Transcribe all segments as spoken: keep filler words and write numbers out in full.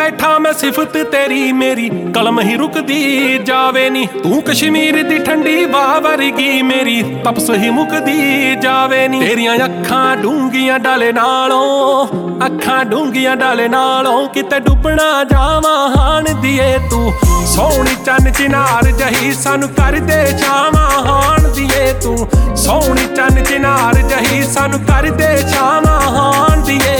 बैठा मैं सिफत तेरी मेरी कलम ही रुकदी जावे नी। तू कश्मीर दी ठंडी वाह वर्गी मेरी तपस ही मुकदी जावे नी। तेरियां अखां डूंगियां डाले नालों अखां डूंगियां डाले नालों किते डुबना जावां हान दिए। तू सोहनी चन्न चिनार जही सानू कर दे छावां हान दिए। तू सोहनी चन्न चिनार जही सानू कर दे छावां हान दिए।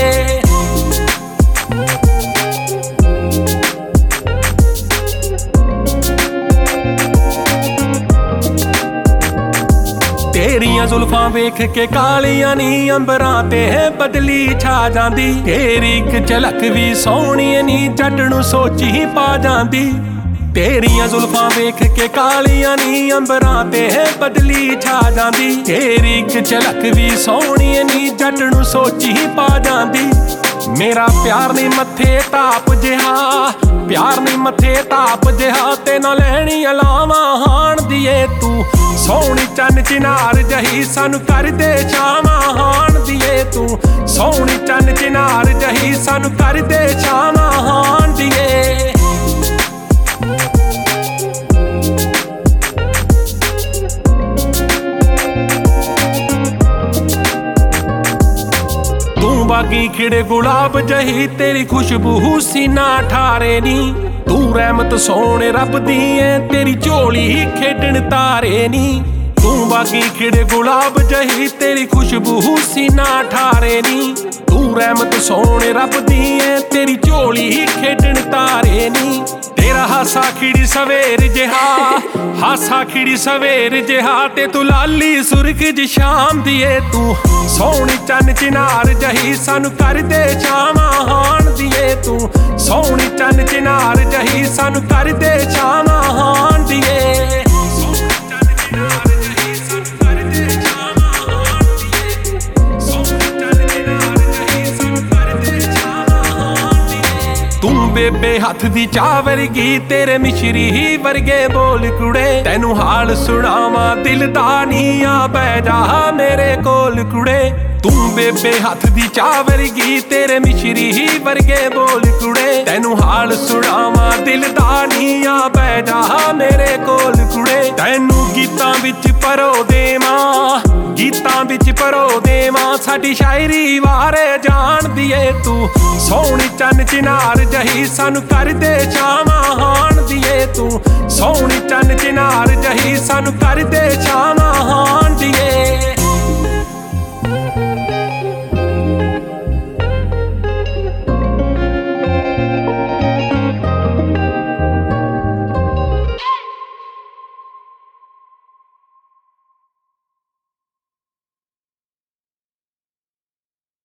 तेरियां जुल्फां वेख के कालियां नी अंबरां ते बदली छा जांदी। तेरी इक झलक भी सोहणी नी जट नूं सोची पा जांदी। तेरियां जुल्फां वेख के कालियां नी अंबरां ते बदली छा जांदी। तेरी इक झलक भी सोहणी नी जट नूं सोची पा जांदी। मेरा प्यार नी मथे ताप जिहा प्यार नी मथे ताप जिहा ते ना लैनी अलावां हान दिए। तू सोहनी चन्न चिनार जही सानू कर दे छावां हान दिए। तू सोहनी चन्न चिनार जही सानू कर दे छावां हान दिए। बागी खिड़े गुलाब जही तेरी खुशबू सीना ठारे नी। तू रहमत सोने रब दी है तेरी झोली खेडन तारे नी। तू बागी खिड़े गुलाब जही तेरी खुशबू सीना ठारे नी। तू रहमत सोने रब दी है तेरी झोली खेडन तारे नी। तेरा हासा खिड़ी सवेर जिहा हासा खिड़ी सवेर जिहा ते तू लाली सुर्ख जी शाम दिए। तू सोहनी चन्न चिनार जही सानू कर दे छावां हान दिए। तू सोहनी चन्न चिनार जही सानू कर दे छावां हान दिए। तू बेबे हथ दी चाह वर्गी तेरे मिश्री ही वर्गे बोल कुड़े। तैनू हाल सुनावा दिल दा नी आ बै जा मेरे कोल कुड़े। तू बेबे हथ दी चाह वर्गी तेरे मिश्री ही वर्गे बोल कुड़े। तैनू हाल सुनावा दिल दा नी आ बै जा मेरे कोल कुड़े। तैनू गीतां विच परो देवां गीतां विच परो देवां साडी शायरी वारे जान दिए। तू सोहनी चन्न चिनार जही सानू कर दे छावां हान दिए। तू सोहनी चन्न चिनार जही सानू कर दे छावां हान दिए।